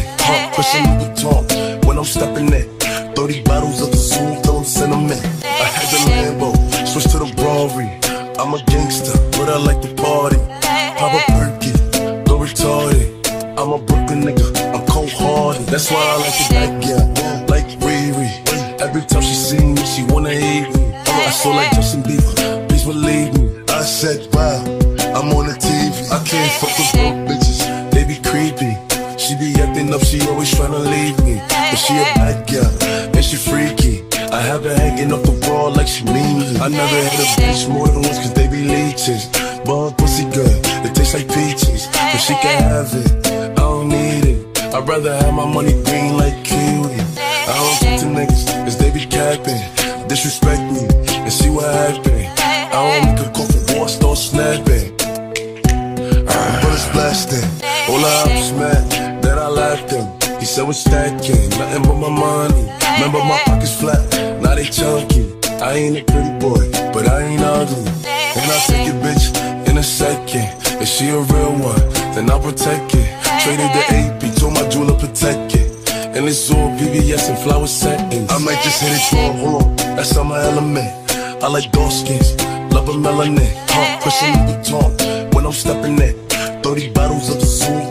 huh? Christian Louboutin when I'm stepping in. 30 bottles of the Zoom, tell them send them in. I had the Lambo, switch to the Rari. I'm a gangster, but I like to party. Pop a perky, go retarded. I'm a Brooklyn nigga, I'm cold-hearted. That's why I like the back, yeah, like Riri. Every time she see me, she wanna hate me. I feel like Justin Bieber, please believe me. I said, wow, I'm on the TV. I can't fuck with broke bitches, they be creepy. She be acting up, she always tryna leave me. But she a bad girl, and she freaky. I have her hanging up the wall like she mean me. I never had a bitch more than once cause they be leeches. But pussy good, it tastes like peaches. But she can have it, I don't need it. I'd rather have my money green like kiwi. I don't talk to niggas cause they be capping. Disrespect me and see what happen. I don't make a call for war, start snapping. Bullets blasting, all I was mad that I laughed him. He said we're stacking, nothing but my money. Remember my pockets flat, now they chunky. I ain't a pretty boy, but I ain't ugly. And I'll take your bitch in a second. If she a real one, then I'll protect it. Traded the AP, told my jeweler protect it. And it's all BBS and flower settings. I might just hit it for hold on, that's on my element. I like dark skins, love a melanin. Huh, Christian Louboutin when I'm stepping in. 30 bottles of the Zoom,